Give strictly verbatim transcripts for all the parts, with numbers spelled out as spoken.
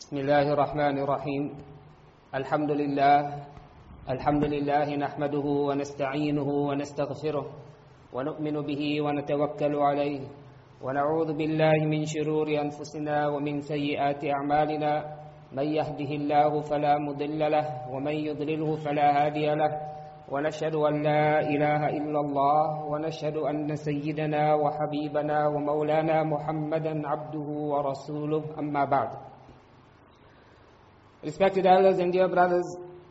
بسم الله الرحمن الرحيم الحمد لله الحمد لله نحمده ونستعينه ونستغفره ونؤمن به ونتوكل عليه ونعوذ بالله من شرور أنفسنا ومن سيئات أعمالنا من يهده الله فلا مضل له ومن يضلله فلا هادي له ونشهد أن لا إله إلا الله ونشهد أن سيدنا وحبيبنا ومولانا محمدا عبده ورسوله أما بعد. Respected elders and dear brothers,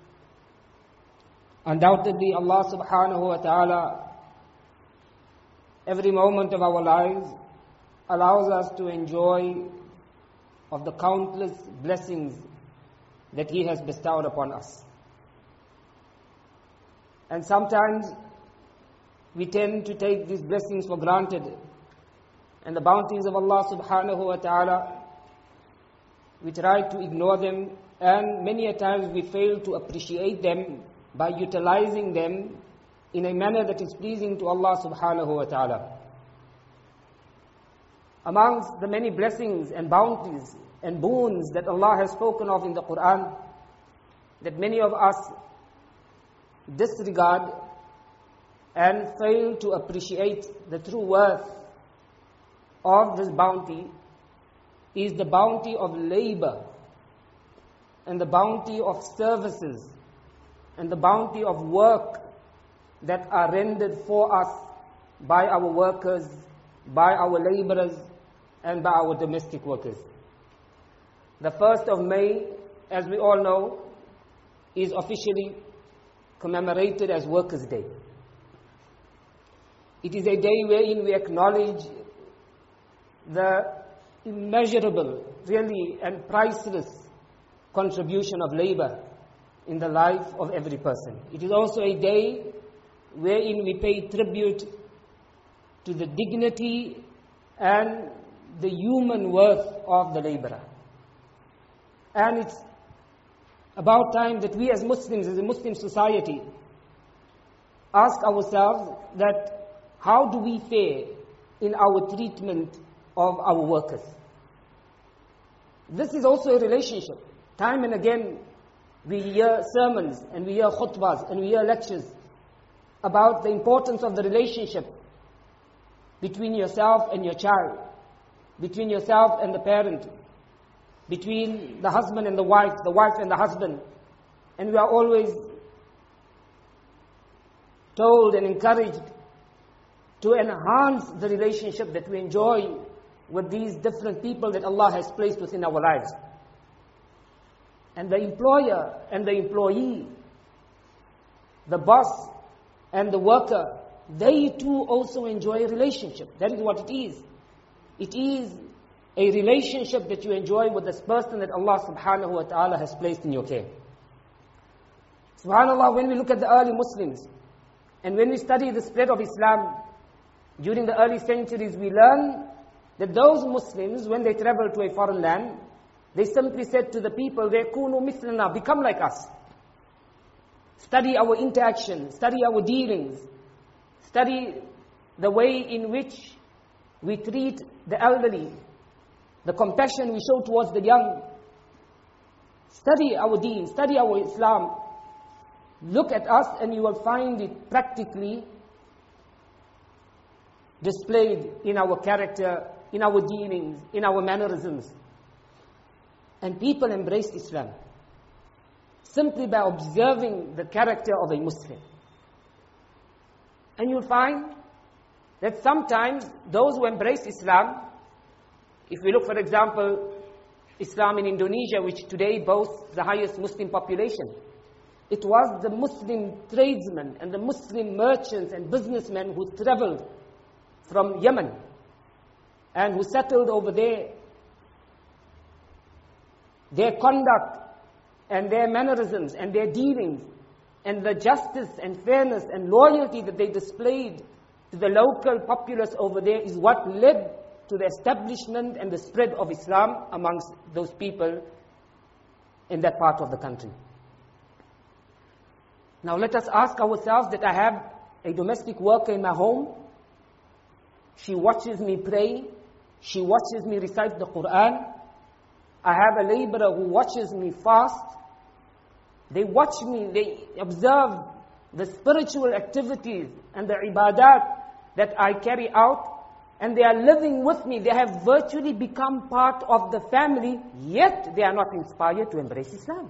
undoubtedly Allah subhanahu wa ta'ala every moment of our lives allows us to enjoy of the countless blessings that He has bestowed upon us. And sometimes we tend to take these blessings for granted, and the bounties of Allah subhanahu wa ta'ala, we try to ignore them, and many a times we fail to appreciate them by utilizing them in a manner that is pleasing to Allah subhanahu wa ta'ala. Amongst the many blessings and bounties and boons that Allah has spoken of in the Quran, that many of us disregard and fail to appreciate the true worth of this bounty, is the bounty of labor, and the bounty of services, and the bounty of work that are rendered for us by our workers, by our laborers, and by our domestic workers. The first of May, as we all know, is officially commemorated as Workers' Day. It is a day wherein we acknowledge the immeasurable, really, and priceless contribution of labor in the life of every person. It is also a day wherein we pay tribute to the dignity and the human worth of the laborer. And it's about time that we as Muslims, as a Muslim society, ask ourselves that how do we fare in our treatment of our workers? This is also a relationship. Time and again, we hear sermons and we hear khutbahs and we hear lectures about the importance of the relationship between yourself and your child, between yourself and the parent, between the husband and the wife, the wife and the husband. And we are always told and encouraged to enhance the relationship that we enjoy with these different people that Allah has placed within our lives. And the employer and the employee, the boss and the worker, they too also enjoy a relationship. That is what it is. It is a relationship that you enjoy with this person that Allah subhanahu wa ta'ala has placed in your care. SubhanAllah, when we look at the early Muslims, and when we study the spread of Islam during the early centuries, we learn that those Muslims, when they travel to a foreign land, they simply said to the people, "Kunu mithlana, become like us. Study our interaction, study our dealings, study the way in which we treat the elderly, the compassion we show towards the young. Study our deen, study our Islam. Look at us and you will find it practically displayed in our character, in our dealings, in our mannerisms." And people embraced Islam simply by observing the character of a Muslim. And you'll find that sometimes those who embrace Islam, if we look, for example, Islam in Indonesia, which today boasts the highest Muslim population, it was the Muslim tradesmen and the Muslim merchants and businessmen who traveled from Yemen and who settled over there. Their conduct and their mannerisms and their dealings and the justice and fairness and loyalty that they displayed to the local populace over there is what led to the establishment and the spread of Islam amongst those people in that part of the country. Now let us ask ourselves that I have a domestic worker in my home. She watches me pray. She watches me recite the Quran. I have a laborer who watches me fast. They watch me, they observe the spiritual activities and the ibadat that I carry out, and they are living with me. They have virtually become part of the family, yet they are not inspired to embrace Islam.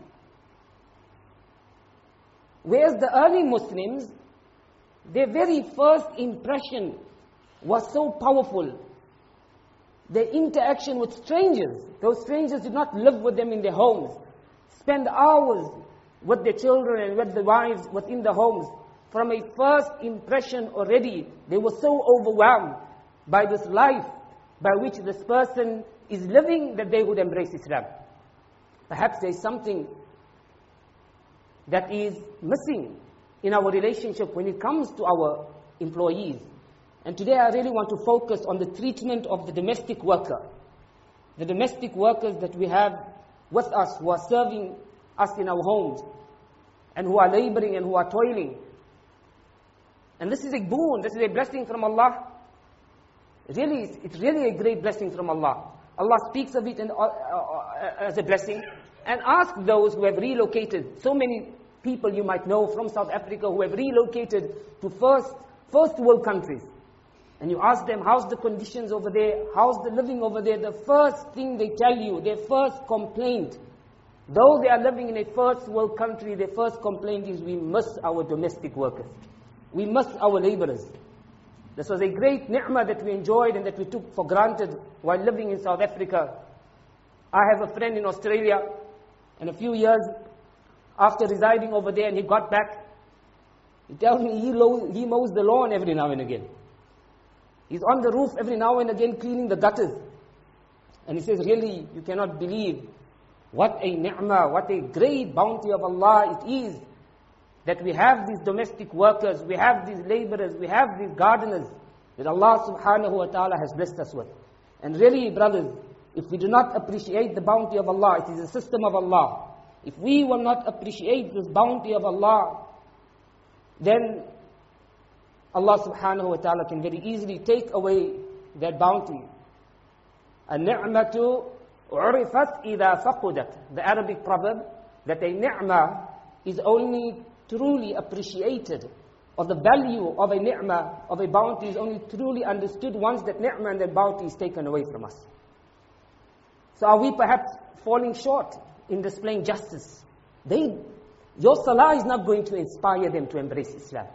Whereas the early Muslims, their very first impression was so powerful. Their interaction with strangers, those strangers did not live with them in their homes, spend hours with their children and with the wives within the homes. From a first impression already, they were so overwhelmed by this life by which this person is living that they would embrace Islam. Perhaps there is something that is missing in our relationship when it comes to our employees. And today I really want to focus on the treatment of the domestic worker. The domestic workers that we have with us who are serving us in our homes and who are laboring and who are toiling. And this is a boon, this is a blessing from Allah. Really, it's really a great blessing from Allah. Allah speaks of it in, uh, uh, as a blessing and asks those who have relocated. So many people you might know from South Africa who have relocated to first, first world countries. And you ask them, how's the conditions over there? How's the living over there? The first thing they tell you, their first complaint, though they are living in a first world country, their first complaint is, we miss our domestic workers. We miss our laborers. This was a great ni'mah that we enjoyed and that we took for granted while living in South Africa. I have a friend in Australia, and a few years after residing over there and he got back, he tells me he, lo- he mows the lawn every now and again. He's on the roof every now and again cleaning the gutters. And he says, really, you cannot believe what a ni'mah, what a great bounty of Allah it is that we have these domestic workers, we have these laborers, we have these gardeners that Allah subhanahu wa ta'ala has blessed us with. And really, brothers, if we do not appreciate the bounty of Allah, it is a system of Allah. If we will not appreciate this bounty of Allah, then Allah subhanahu wa ta'ala can very easily take away that bounty. النِّعْمَةُ عُرِفَتْ إِذَا فَقُدَتْ. The Arabic proverb that a ni'mah is only truly appreciated, or the value of a ni'mah, of a bounty, is only truly understood once that ni'mah and that bounty is taken away from us. So are we perhaps falling short in displaying justice? They, your salah is not going to inspire them to embrace Islam.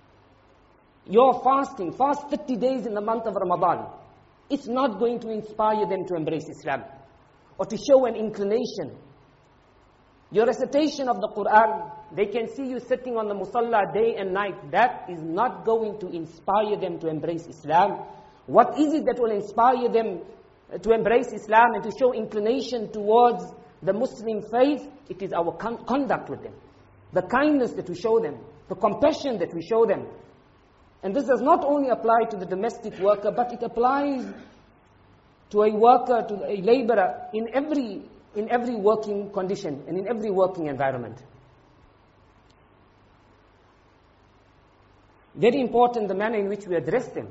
Your fasting, fast thirty days in the month of Ramadan, it's not going to inspire them to embrace Islam or to show an inclination. Your recitation of the Quran, they can see you sitting on the musalla day and night. That is not going to inspire them to embrace Islam. What is it that will inspire them to embrace Islam and to show inclination towards the Muslim faith? It is our con- conduct with them, the kindness that we show them, the compassion that we show them. And this does not only apply to the domestic worker, but it applies to a worker, to a laborer, in every in every working condition and in every working environment. Very important, the manner in which we address them.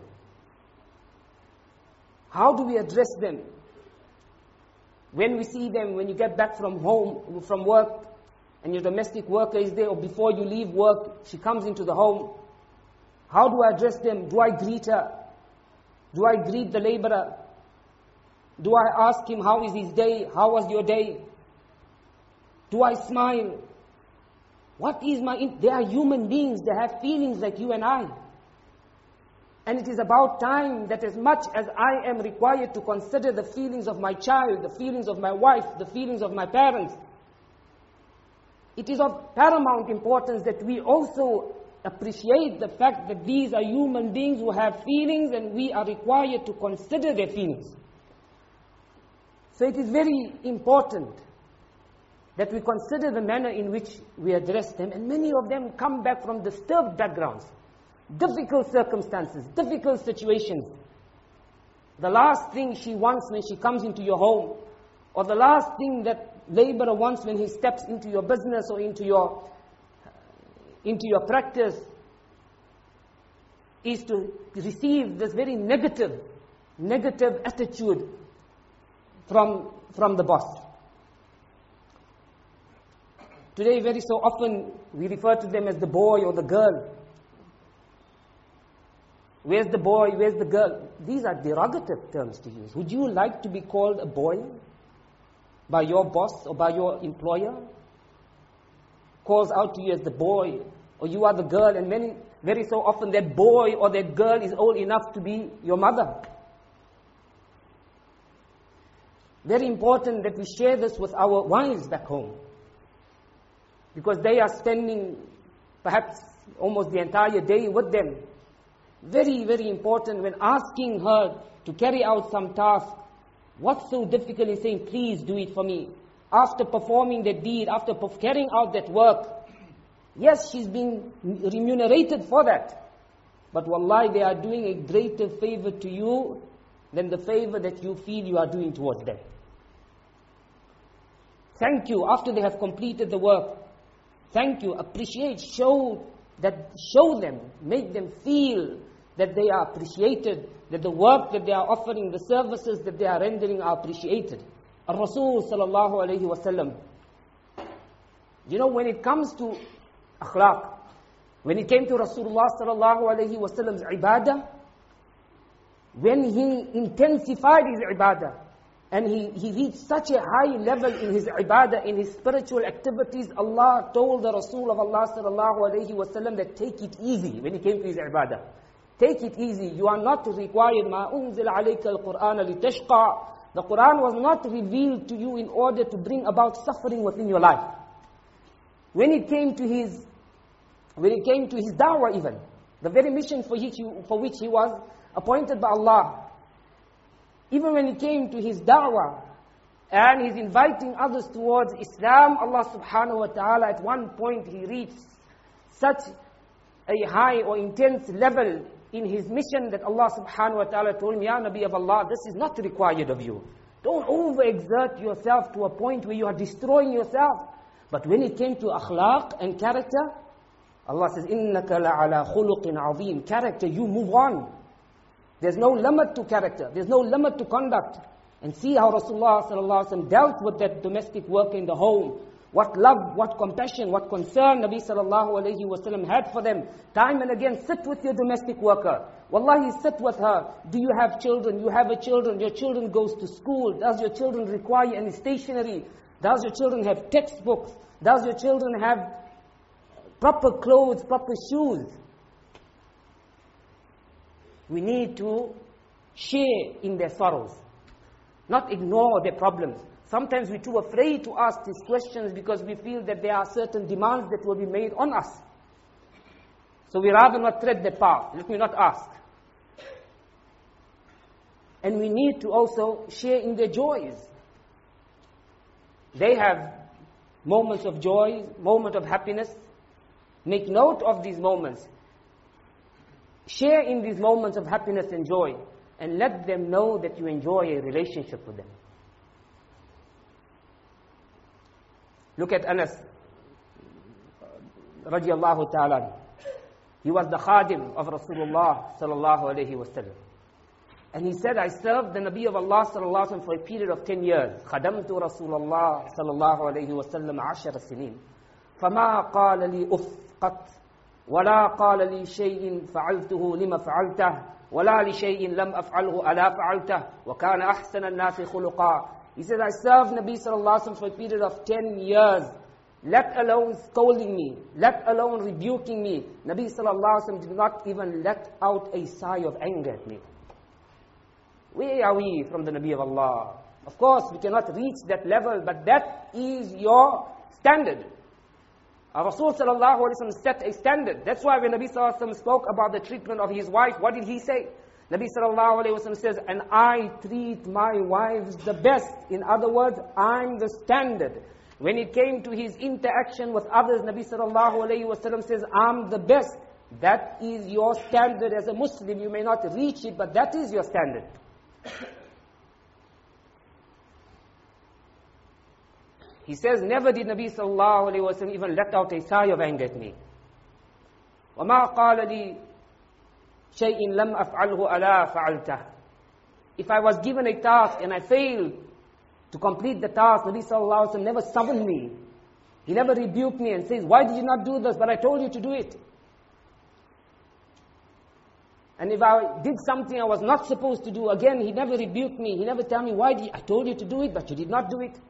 How do we address them? When we see them, when you get back from home, from work, and your domestic worker is there, or before you leave work, she comes into the home. How do I address them? Do I greet her? Do I greet the laborer? Do I ask him, how is his day? How was your day? Do I smile? What is my... In- they are human beings. They have feelings like you and I. And it is about time that as much as I am required to consider the feelings of my child, the feelings of my wife, the feelings of my parents, it is of paramount importance that we also appreciate the fact that these are human beings who have feelings and we are required to consider their feelings. So it is very important that we consider the manner in which we address them. And many of them come back from disturbed backgrounds, difficult circumstances, difficult situations. The last thing she wants when she comes into your home, or the last thing that laborer wants when he steps into your business or into your into your practice, is to receive this very negative, negative attitude from, from the boss. Today, very so often, we refer to them as the boy or the girl. Where's the boy? Where's the girl? These are derogative terms to use. Would you like to be called a boy by your boss or by your employer? Calls out to you as the boy, or you are the girl, and many, very so often that boy or that girl is old enough to be your mother. Very important that we share this with our wives back home, because they are spending perhaps almost the entire day with them. Very, very important when asking her to carry out some task. What's so difficult in saying, please do it for me? After performing that deed, after carrying out that work, yes, she's being remunerated for that. But wallahi, they are doing a greater favor to you than the favor that you feel you are doing towards them. Thank you after they have completed the work. Thank you, appreciate, show that, show them, make them feel that they are appreciated, that the work that they are offering, the services that they are rendering are appreciated. Ar-Rasul sallallahu alayhi wa sallam. You know, when it comes to akhlaq, when it came to Rasulullah sallallahu alayhi wa sallam's ibadah, when he intensified his ibadah, and he, he reached such a high level in his ibadah, in his spiritual activities, Allah told the Rasul of Allah sallallahu alayhi wa sallam that take it easy when he came to his ibadah. Take it easy. You are not required. مَا أُنزِلَ عَلَيْكَ الْقُرْآنَ لِتَشْقَى. The Quran was not revealed to you in order to bring about suffering within your life. When it came to his, when it came to his da'wah even, the very mission for which he, for which he was appointed by Allah, even when it came to his da'wah, and he's inviting others towards Islam, Allah subhanahu wa ta'ala, at one point he reached such a high or intense level in his mission that Allah subhanahu wa ta'ala told him, Ya Nabi of Allah, this is not required of you. Don't overexert yourself to a point where you are destroying yourself. But when it came to akhlaq and character, Allah says, إِنَّكَ لَعَلَى خُلُقٍ عَظِيمٍ. Character, you move on. There's no limit to character. There's no limit to conduct. And see how Rasulullah sallallahu alaihi wasallam dealt with that domestic work in the home. What love, what compassion, what concern Nabi sallallahu alayhi wa sallam had for them. Time and again, sit with your domestic worker. Wallahi, sit with her. Do you have children? You have a children. Your children goes to school. Does your children require any stationery? Does your children have textbooks? Does your children have proper clothes, proper shoes? We need to share in their sorrows, not ignore their problems. Sometimes we're too afraid to ask these questions because we feel that there are certain demands that will be made on us. So we rather not tread the path. Let me not ask. And we need to also share in their joys. They have moments of joy, moments of happiness. Make note of these moments. Share in these moments of happiness and joy. And let them know that you enjoy a relationship with them. Look at Anas radiallahu ta'ala. He was the khadim of Rasulullah sallallahu alayhi wa sallam. And he said, I served the Nabi of Allah sallallahu alayhi wa sallam for a period of ten years. خدمت رسول الله صلى الله عليه وسلم عشر سنين. فما قال لي أف قط ولا قال لي شيء فعلته لما فعلته ولا لشيء لم أفعله ألا فعلته وكان أحسن الناس خلقا. He said, I served Nabi sallallahu alaihi wasallam for a period of ten years, let alone scolding me, let alone rebuking me. Nabi sallallahu alaihi wasallam did not even let out a sigh of anger at me. Where are we from the Nabi of Allah? Of course, we cannot reach that level, but that is your standard. Our Rasul sallallahu alaihi wasallam set a standard. That's why when Nabi sallallahu alaihi wasallam spoke about the treatment of his wife, what did he say? Nabi sallallahu alayhi wa sallam says, and I treat my wives the best. In other words, I'm the standard. When it came to his interaction with others, Nabi sallallahu alayhi wa sallam says, I'm the best. That is your standard as a Muslim. You may not reach it, but that is your standard. He says, never did Nabi sallallahu alayhi wa sallam even let out a sigh of anger at me. وَمَا قَالَ لِي شَيْءٍ لَمْ أَفْعَلْهُ أَلَا فَعَلْتَهُ. If I was given a task and I failed to complete the task, Nabi sallallahu alaihi wasallam never summoned me He never rebuked me and says, why did you not do this? But I told you to do it. And if I did something I was not supposed to do, again, he never rebuked me. He never told me, why did you, I told you to do it, but you did not do it.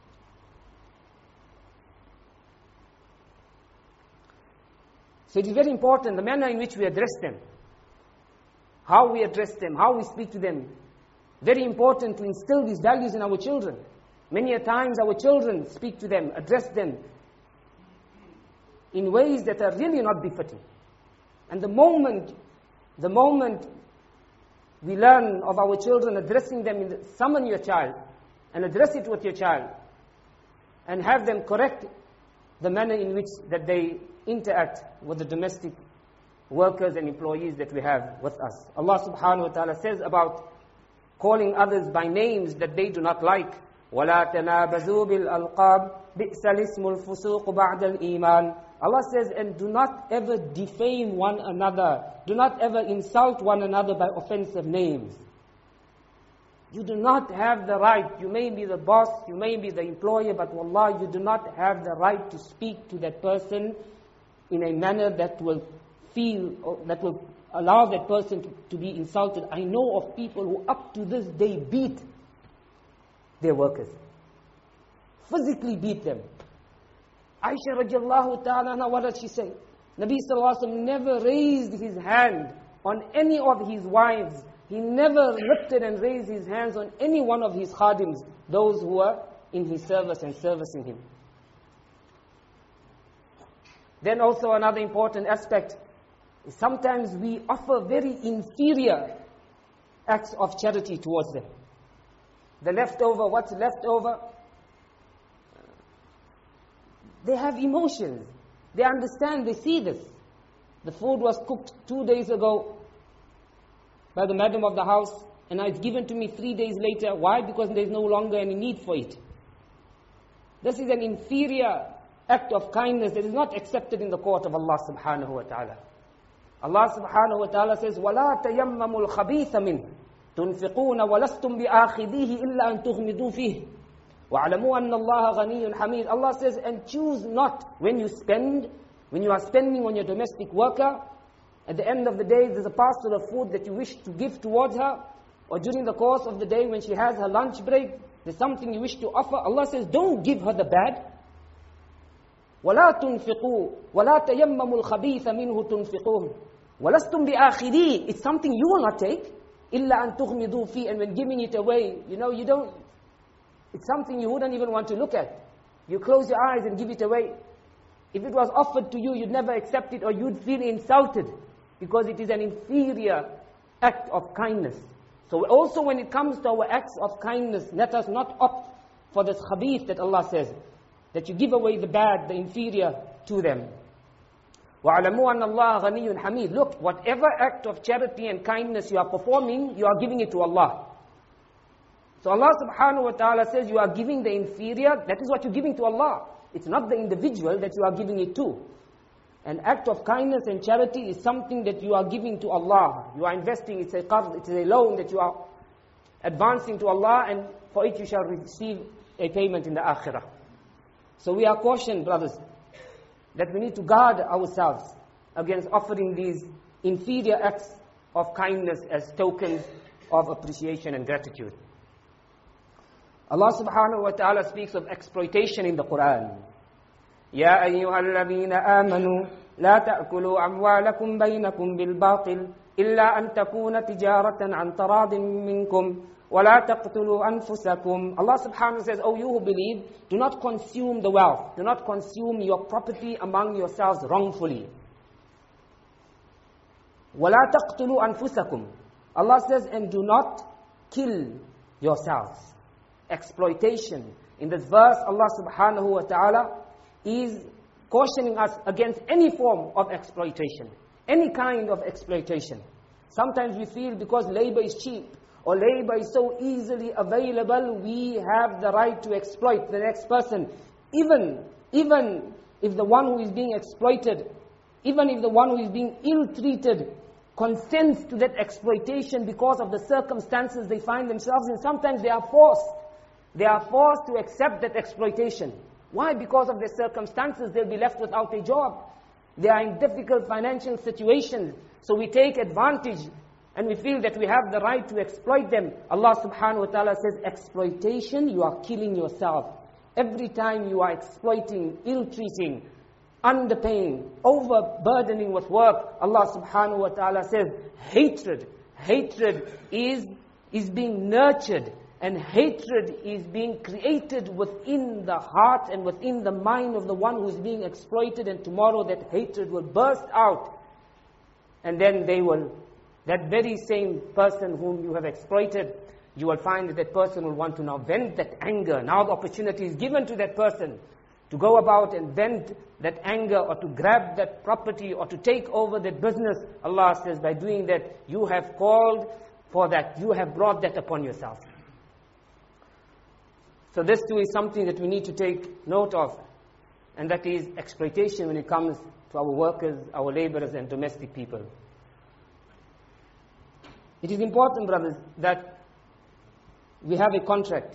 So it is very important, the manner in which we address them, how we address them, how we speak to them. Very important to instill these values in our children. Many a times our children speak to them, address them in ways that are really not befitting. And the moment, the moment we learn of our children addressing them, in the, summon your child and address it with your child and have them correct the manner in which that they interact with the domestic workers and employees that we have with us. Allah subhanahu wa ta'ala says about calling others by names that they do not like. وَلَا تَنَابَزُوا بِالْأَلْقَابِ بِئْسَ الْإِسْمُ الْفُسُوقُ بَعْدَ الْإِيمَانِ. Allah says, and do not ever defame one another. Do not ever insult one another by offensive names. You do not have the right. You may be the boss, you may be the employer, but wallah, you do not have the right to speak to that person in a manner that will feel, or that will allow that person to, to be insulted. I know of people who up to this day beat their workers. Physically beat them. Aisha radiallahu ta'ala, what does she say? Nabi sallallahu alaihi wasallam never raised his hand on any of his wives. He never lifted and raised his hands on any one of his khadims, those who were in his service and servicing him. Then also another important aspect is sometimes we offer very inferior acts of charity towards them. The leftover, what's left over? They have emotions. They understand, they see this. The food was cooked two days ago by the madam of the house, and now it's given to me three days later. Why? Because there's no longer any need for it. This is an inferior act of kindness that is not accepted in the court of Allah subhanahu wa ta'ala. Allah subhanahu wa ta'ala says, وَلَا تَيَمَّمُوا الْخَبِيثَ مِنْهُ تُنْفِقُونَ وَلَسْتُمْ بِآخِذِيهِ إِلَّا أَن تُغْمِضُوا فِيهِ وَاعْلَمُوا أَنَّ اللَّهَ غَنِيٌّ حَمِيدٌ. Allah says, and choose not when you spend, when you are spending on your domestic worker, at the end of the day there's a parcel of food that you wish to give towards her, or during the course of the day when she has her lunch break, there's something you wish to offer. Allah says, don't give her the bad. وَلَا تُنْفِقُوا وَلَا تَيَمَّمُوا الْخَبِيثَ مِنْهُ تُنْفِقُونَ وَلَسْتُمْ بِآخِذِيهِ. It's something you will not take. إِلَّا أَن تُغْمِضُوا فِيهِ. And when giving it away, you know, you don't, it's something you wouldn't even want to look at. You close your eyes and give it away. If it was offered to you, you'd never accept it, or you'd feel insulted, because it is an inferior act of kindness. So also when it comes to our acts of kindness, let us not opt for this khabith that Allah says, that you give away the bad, the inferior to them. وَعْلَمُوا أَنَّ اللَّهَ غَنِيٌّ حَمِيدٌ. Look, whatever act of charity and kindness you are performing, you are giving it to Allah. So Allah subhanahu wa ta'ala says you are giving the inferior, that is what you're giving to Allah. It's not the individual that you are giving it to. An act of kindness and charity is something that you are giving to Allah. You are investing, it's a qard, it's a loan that you are advancing to Allah, and for it you shall receive a payment in the akhirah. So we are cautioned, brothers, that we need to guard ourselves against offering these inferior acts of kindness as tokens of appreciation and gratitude. Allah subhanahu wa ta'ala speaks of exploitation in the Quran. يَا أَيُّهَا الَّذِينَ آمَنُوا لَا تَأْكُلُوا أَمْوَالَكُمْ بَيْنَكُمْ بِالْبَاطِلِ إِلَّا أَن تَكُونَ تِجَارَةً عَنْ تَرَاضٍ مِّنْكُمْ وَلَا تَقْتُلُوا أَنفُسَكُمْ. Allah subhanahu wa ta'ala says, O you who believe, do not consume the wealth, do not consume your property among yourselves wrongfully. وَلَا تَقْتُلُوا أَنفُسَكُمْ. Allah says, and do not kill yourselves. Exploitation. In this verse, Allah subhanahu wa ta'ala is cautioning us against any form of exploitation, any kind of exploitation. Sometimes we feel because labor is cheap, or labor is so easily available, we have the right to exploit the next person. Even, even if the one who is being exploited, even if the one who is being ill-treated consents to that exploitation because of the circumstances they find themselves in, sometimes they are forced. They are forced to accept that exploitation. Why? Because of their circumstances, they'll be left without a job. They are in difficult financial situations. So we take advantage and we feel that we have the right to exploit them. Allah subhanahu wa ta'ala says, exploitation, you are killing yourself. Every time you are exploiting, ill-treating, underpaying, overburdening with work, Allah subhanahu wa ta'ala says, hatred. Hatred is, is being nurtured. And hatred is being created within the heart and within the mind of the one who is being exploited. And tomorrow that hatred will burst out. And then they will, that very same person whom you have exploited, you will find that that person will want to now vent that anger. Now the opportunity is given to that person to go about and vent that anger, or to grab that property, or to take over that business. Allah says, by doing that, you have called for that. You have brought that upon yourself. So this too is something that we need to take note of. And that is exploitation when it comes to our workers, our laborers and domestic people. It is important, brothers, that we have a contract.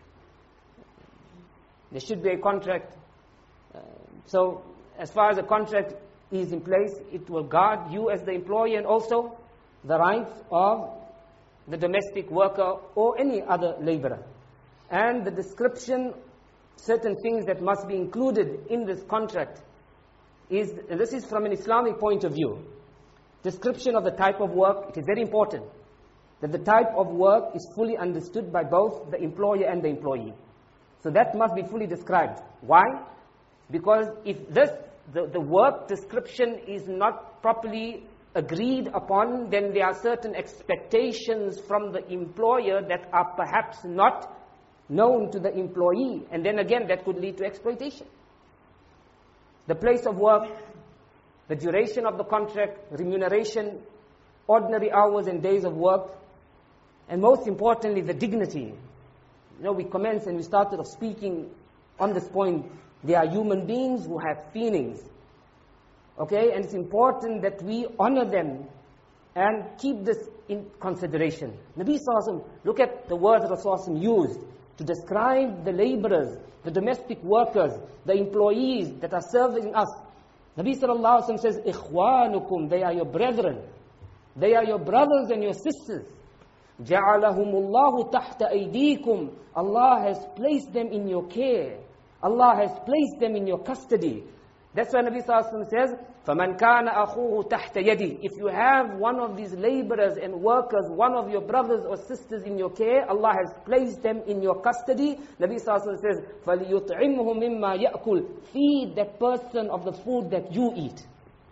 There should be a contract. Uh, so, as far as a contract is in place, it will guard you as the employee and also the rights of the domestic worker or any other laborer. And the description, certain things that must be included in this contract is, and this is from an Islamic point of view, description of the type of work. It is very important that the type of work is fully understood by both the employer and the employee. So that must be fully described. Why? Because if this, the, the work description is not properly agreed upon, then there are certain expectations from the employer that are perhaps not known to the employee. And then again, that could lead to exploitation. The place of work, the duration of the contract, remuneration, ordinary hours and days of work, and most importantly, the dignity. You know, we commenced and we started off speaking on this point. They are human beings who have feelings. Okay, and it's important that we honor them and keep this in consideration. Nabi Sallallahu Alaihi Wasallam, look at the words Rasulullah used to describe the laborers, the domestic workers, the employees that are serving us. Nabi Sallallahu Alaihi Wasallam says, Ikhwanukum, they are your brethren. They are your brothers and your sisters. Ja'alahumullahu tahta aydikum. Allah has placed them in your care. Allah has placed them in your custody. That's why Nabi Sallallahu Alaihi Wasallam says, فَمَنْ كَانَ أَخُوهُ تَحْتَ يَدِي. If you have one of these laborers and workers, one of your brothers or sisters in your care, Allah has placed them in your custody. Nabi Sallallahu Alaihi Wasallam says, فَلْيُطْعِمْهُ مِمَّا يَأْكُلْ. Feed that person of the food that you eat.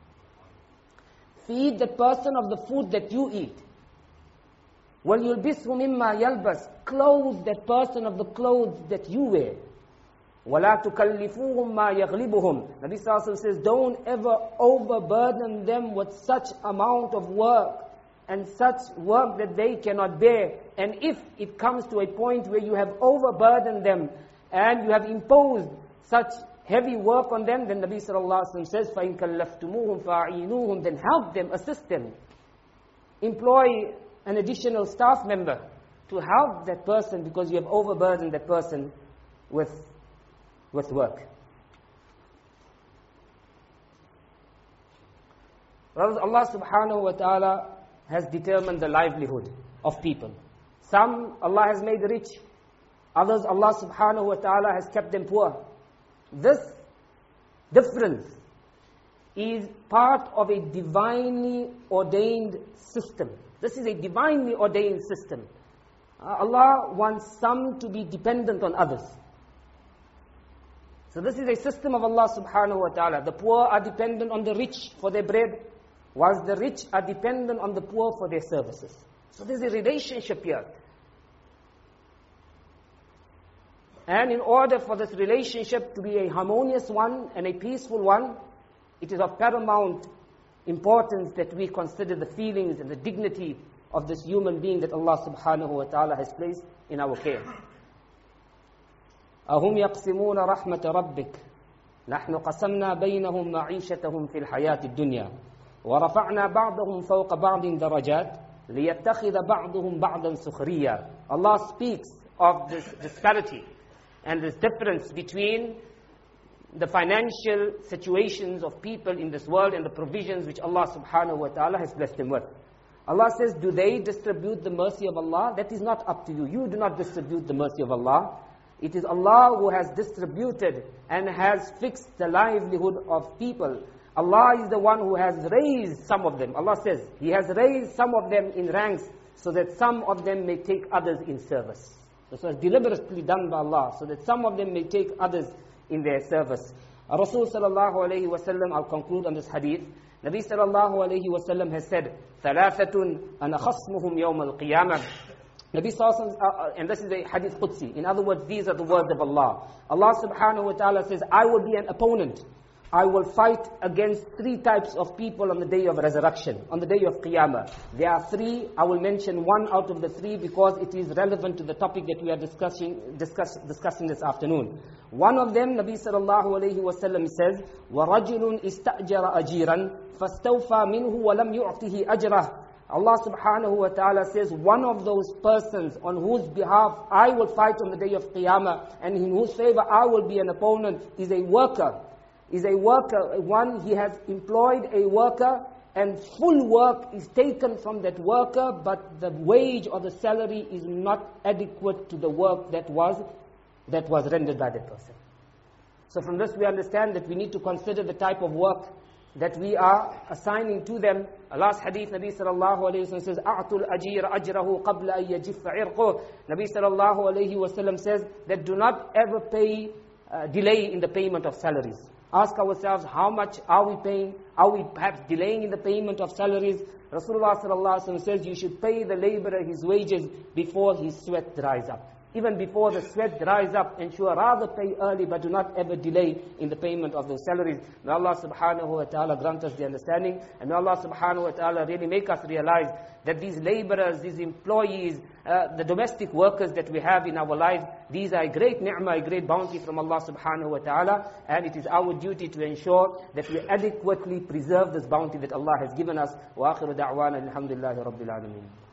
Feed that person of the food that you eat. وَلْيُلْبِسْهُ مِمَّا يَلْبَسْ. Clothe that person of the clothes that you wear. وَلَا تُكَلِّفُوهُمْ مَا يَغْلِبُهُمْ. Nabi Sallallahu Alaihi Wasallam says, don't ever overburden them with such amount of work and such work that they cannot bear. And if it comes to a point where you have overburdened them and you have imposed such heavy work on them, then Nabi Sallallahu Alaihi Wasallam says, فَإِن كَلَّفْتُمُوهُمْ فَأَعِينُوهُمْ. Then help them, assist them. Employ an additional staff member to help that person because you have overburdened that person with with work. Allah subhanahu wa ta'ala has determined the livelihood of people. Some Allah has made rich, others Allah subhanahu wa ta'ala has kept them poor. This difference is part of a divinely ordained system. This is a divinely ordained system. Uh, Allah wants some to be dependent on others. So this is a system of Allah subhanahu wa ta'ala. The poor are dependent on the rich for their bread, whilst the rich are dependent on the poor for their services. So there's a relationship here. And in order for this relationship to be a harmonious one and a peaceful one, it is of paramount importance that we consider the feelings and the dignity of this human being that Allah subhanahu wa ta'ala has placed in our care. أهم يقسمون رحمة ربك نحن قسمنا بينهم معيشتهم في الحياة الدنيا ورفعنا بعضهم فوق بعض درجات ليتخذ بعضهم بعضا سخريا. Allah speaks of this disparity and this difference between the financial situations of people in this world and the provisions which Allah subhanahu wa ta'ala has blessed them with. Allah says, do they distribute the mercy of Allah? That is not up to you. You do not distribute the mercy of Allah. It is Allah who has distributed and has fixed the livelihood of people. Allah is the one who has raised some of them. Allah says, He has raised some of them in ranks so that some of them may take others in service. This was deliberately done by Allah, so that some of them may take others in their service. Rasul sallallahu alayhi wa sallam, I'll conclude on this hadith. Nabi sallallahu alayhi wa sallam has said, ثَلَاثَةٌ أَنَا خَصْمُهُمْ يَوْمَ الْقِيَامَةِ Nabi sallallahu alayhi wa sallam, and this is a hadith Qudsi. In other words, these are the words of Allah. Allah subhanahu wa ta'ala says, I will be an opponent. I will fight against three types of people on the day of resurrection, on the day of Qiyamah. There are three. I will mention one out of the three because it is relevant to the topic that we are discussing discuss, discussing this afternoon. One of them, Nabi sallallahu alayhi wa sallam says, وَرَجُلٌ إِسْتَأْجَرَ أَجِيرًا فَاسْتَوْفَى مِنْهُ وَلَمْ يُعْطِهِ أَجْرَهُ Allah subhanahu wa ta'ala says, one of those persons on whose behalf I will fight on the day of Qiyamah and in whose favor I will be an opponent is a worker. Is a worker, one, he has employed a worker and full work is taken from that worker, but the wage or the salary is not adequate to the work that was, that was rendered by that person. So from this we understand that we need to consider the type of work that we are assigning to them. Allah's hadith, Nabi sallallahu alayhi wa sallam says, أَعْتُ الْأَجِيرَ أَجْرَهُ قَبْلَ أَن يَجِفَّ عِرْقُهُ Nabi sallallahu alayhi wa sallam says that do not ever pay, uh, delay in the payment of salaries. Ask ourselves, how much are we paying? Are we perhaps delaying in the payment of salaries? Rasulullah sallallahu alaihi wasallam says you should pay the laborer his wages before his sweat dries up. Even before the sweat dries up, ensure rather pay early, but do not ever delay in the payment of those salaries. May Allah subhanahu wa ta'ala grant us the understanding, and may Allah subhanahu wa ta'ala really make us realize that these laborers, these employees, uh, the domestic workers that we have in our lives, these are a great ni'mah, a great bounty from Allah subhanahu wa ta'ala, and it is our duty to ensure that we adequately preserve this bounty that Allah has given us. Wa akhiru da'wana alhamdulillahi rabbil alameen.